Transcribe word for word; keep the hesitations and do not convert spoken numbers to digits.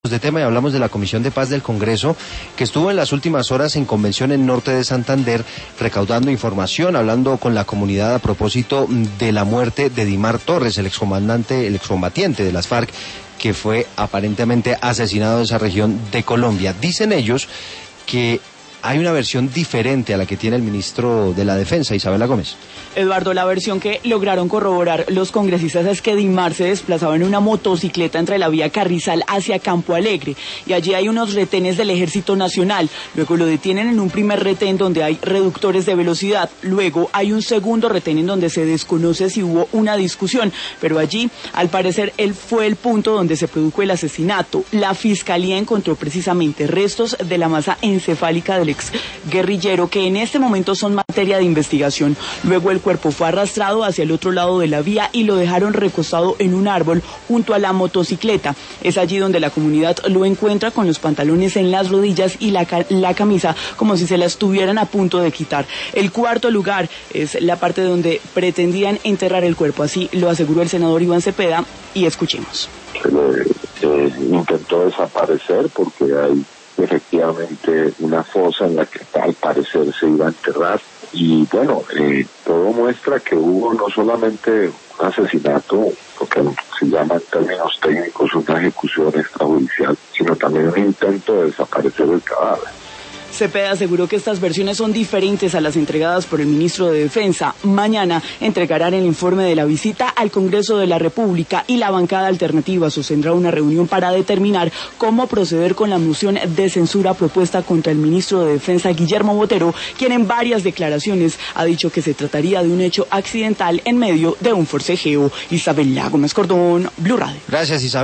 de tema y hablamos de la Comisión de Paz del Congreso, que estuvo en las últimas horas en convención en Norte de Santander, recaudando información, hablando con la comunidad a propósito de la muerte de Dimar Torres, el excomandante, el excombatiente de las FARC, que fue aparentemente asesinado en esa región de Colombia. Dicen ellos que hay una versión diferente a la que tiene el ministro de la Defensa, Isabela Gómez. Eduardo, la versión que lograron corroborar los congresistas es que Dimar se desplazaba en una motocicleta entre la vía Carrizal hacia Campo Alegre, y allí hay unos retenes del Ejército Nacional. Luego lo detienen en un primer retén donde hay reductores de velocidad. Luego hay un segundo retén en donde se desconoce si hubo una discusión, pero allí, al parecer, él fue el punto donde se produjo el asesinato. La Fiscalía encontró precisamente restos de la masa encefálica del ex guerrillero, que en este momento son materia de investigación. Luego el cuerpo fue arrastrado hacia el otro lado de la vía y lo dejaron recostado en un árbol junto a la motocicleta. Es allí donde la comunidad lo encuentra con los pantalones en las rodillas y la, la camisa como si se la estuvieran a punto de quitar. El cuarto lugar es la parte donde pretendían enterrar el cuerpo, así lo aseguró el senador Iván Cepeda, y escuchemos. Se le eh, intentó desaparecer porque hay efectivamente una fosa en la que al parecer se iba a enterrar. Y bueno, eh, todo muestra que hubo no solamente un asesinato, lo que se llama en términos técnicos una ejecución extrajudicial, sino también un intento de desaparecer el cadáver. Cepeda aseguró que estas versiones son diferentes a las entregadas por el ministro de Defensa. Mañana entregarán el informe de la visita al Congreso de la República y la bancada alternativa sostendrá una reunión para determinar cómo proceder con la moción de censura propuesta contra el ministro de Defensa, Guillermo Botero, quien en varias declaraciones ha dicho que se trataría de un hecho accidental en medio de un forcejeo. Isabela Gómez Cordón, Blue Radio. Gracias, Isabela.